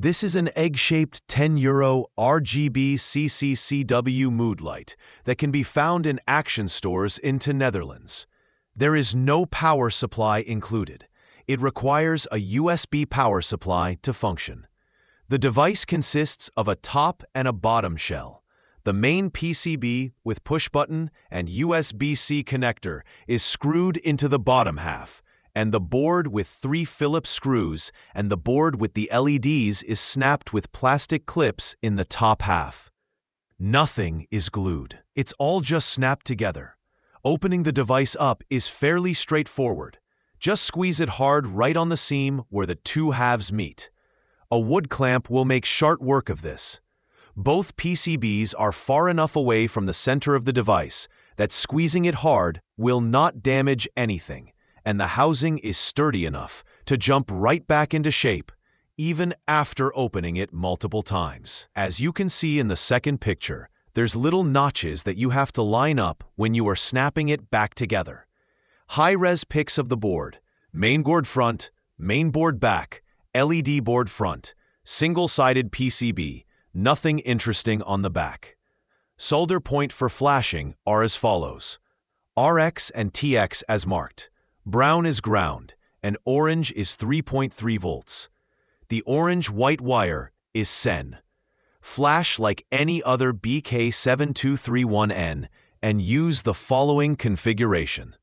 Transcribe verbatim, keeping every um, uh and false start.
This is an egg-shaped ten euro R G B C C C W mood light that can be found in Action stores in the Netherlands. There is no power supply included. It requires a U S B power supply to function. The device consists of a top and a bottom shell. The main P C B with push button and U S B C connector is screwed into the bottom half, and the board with three Phillips screws and the board with the L E Ds is snapped with plastic clips in the top half. Nothing is glued. It's all just snapped together. Opening the device up is fairly straightforward. Just squeeze it hard right on the seam where the two halves meet. A wood clamp will make short work of this. Both P C Bs are far enough away from the center of the device that squeezing it hard will not damage anything, and the housing is sturdy enough to jump right back into shape, even after opening it multiple times. As you can see in the second picture, there's little notches that you have to line up when you are snapping it back together. High-res pics of the board: main board front, main board back, L E D board front, single-sided P C B, nothing interesting on the back. Solder point for flashing are as follows: R X and T X as marked. Brown is ground, and orange is three point three volts. The orange white wire is S E N. Flash like any other B K seven two three one N and use the following configuration.